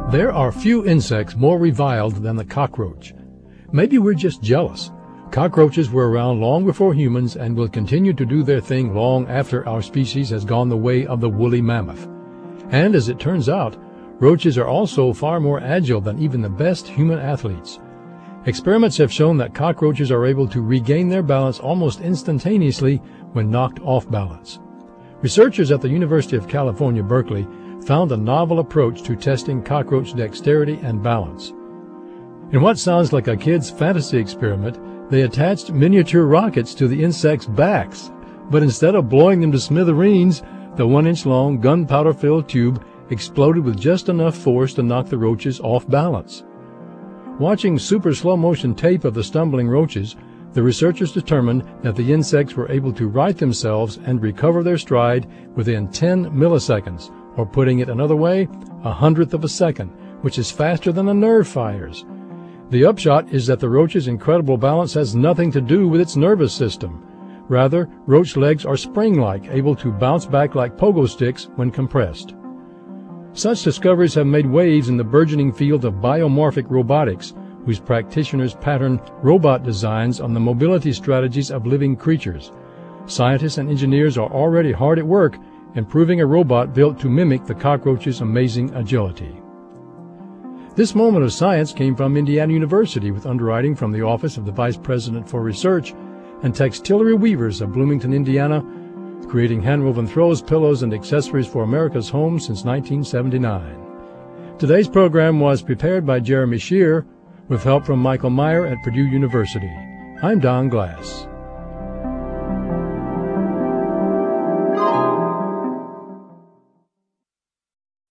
There are few insects more reviled than the cockroach. Maybe we're just jealous. Cockroaches were around long before humans and will continue to do their thing long after our species has gone the way of the woolly mammoth. And as it turns out, roaches are also far more agile than even the best human athletes. Experiments have shown that cockroaches are able to regain their balance almost instantaneously when knocked off balance. Researchers at the University of California, Berkeley, found a novel approach to testing cockroach dexterity and balance. In what sounds like a kid's fantasy experiment, they attached miniature rockets to the insects' backs, but instead of blowing them to smithereens, the 1-inch-long gunpowder-filled tube exploded with just enough force to knock the roaches off balance. Watching super slow-motion tape of the stumbling roaches, the researchers determined that the insects were able to right themselves and recover their stride within 10 milliseconds, or putting it another way, 1/100th of a second, which is faster than a nerve fires. The upshot is that the roach's incredible balance has nothing to do with its nervous system. Rather, roach legs are spring-like, able to bounce back like pogo sticks when compressed. Such discoveries have made waves in the burgeoning field of biomorphic robotics, whose practitioners pattern robot designs on the mobility strategies of living creatures. Scientists and engineers are already hard at work improving a robot built to mimic the cockroach's amazing agility. This moment of science came from Indiana University with underwriting from the Office of the Vice President for Research and Textillery Weavers of Bloomington, Indiana, creating handwoven throws, pillows, and accessories for America's homes since 1979. Today's program was prepared by Jeremy Shear with help from Michael Meyer at Purdue University. I'm Don Glass.